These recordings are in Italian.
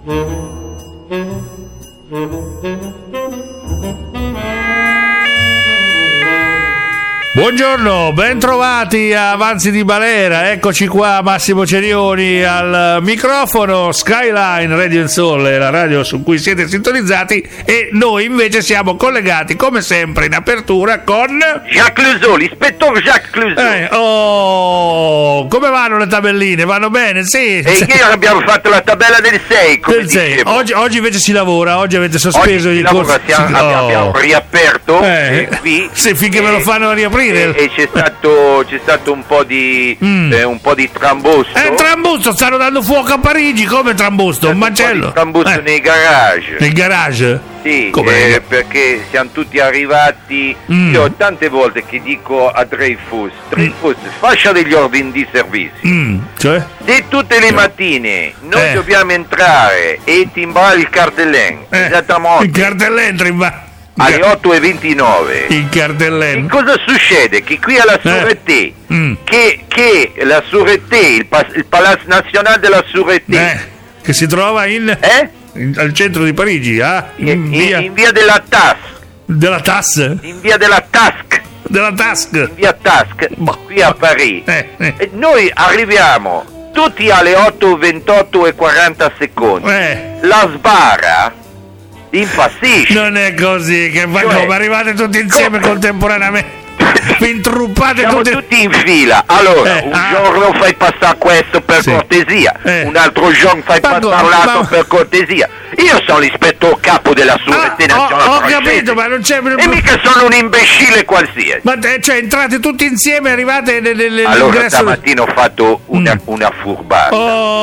Buongiorno, ben trovati a Avanzi di Balera, eccoci qua, Massimo Cerioni al microfono. Skyline Radio and Soul è la radio su cui siete sintonizzati e noi invece siamo collegati come sempre in apertura con Jacques Clouseau, l'ispettore Jacques Clouseau. come vanno le tabelline? Vanno bene? Sì. E ieri abbiamo fatto la tabella del 6, come Del 6. dicevo. Oggi invece si lavora, oggi avete sospeso Oggi i si lavora, corsi. abbiamo riaperto qui. Sì, finché me lo fanno riaprire. E c'è stato un po' di trambusto. Trambusto, stanno dando fuoco a Parigi, come trambusto? Un macello. Trambusto nei garage. Nel garage? Sì, perché siamo tutti arrivati. Io tante volte che dico a Dreyfus, faccia degli ordini di servizio. Cioè? Se tutte le mattine noi dobbiamo entrare e timbrare il cartellone, esattamente Il cartellone timbrare. alle 8:29. Il cartellone. E cosa succede? Che qui alla Sûreté, che la Sûreté, il Palazzo Nazionale della Sûreté, che si trova al centro di Parigi, in via della TAS. Della TAS? In via della TASC. Della TASC. In via TASC, qui a Parigi. E noi arriviamo tutti alle 8:28 e 40 secondi. La sbarra impazzisce. Non è così, che va come arrivate tutti insieme contemporaneamente. Vi intruppate tutti in fila. Allora, un giorno fai passare questo per cortesia, un altro giorno fai passare l'altro per cortesia. Io sono l'ispettore capo della Sûreté Nazionale. Ho capito, ma non c'è. E mica sono un imbecille qualsiasi. Ma cioè entrate tutti insieme e arrivate allora stamattina ho fatto una furbata.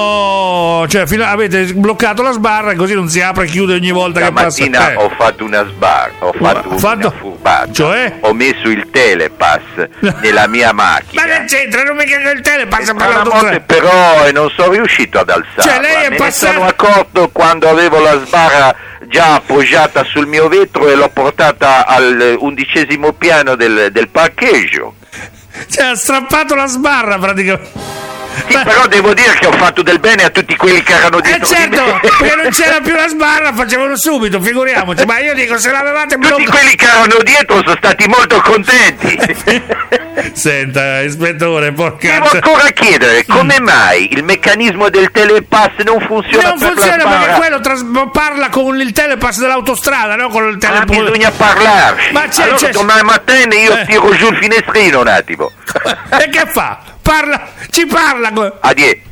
Cioè avete bloccato la sbarra così non si apre e chiude ogni volta che passa. Stamattina ho fatto una sbarra, ho fatto una furbata. Cioè? Ho messo il telepass nella mia macchina. Ma non c'entra, non mi caga il telepass per l'autostrada. Però non sono riuscito ad alzarla. Cioè lei è passato. Me ne sono accorto quando avevo la sbarra già appoggiata sul mio vetro e l'ho portata al 11° piano del parcheggio. Cioè ha strappato la sbarra praticamente. Sì, però devo dire che ho fatto del bene a tutti quelli che erano dietro certo, di me. perché non c'era più la sbarra, facevano subito, figuriamoci. Ma io dico, se l'avevate tutti quelli che erano dietro sono stati molto contenti. Senta, ispettore, porca. Devo ancora chiedere come mai il meccanismo del telepass non funziona. Non funziona perché quello parla con il telepass dell'autostrada, no? Con il telepass. Bisogna parlarci. Ma allora domani mattina io tiro giù il finestrino un attimo. E che fa? Ci parla. Addio.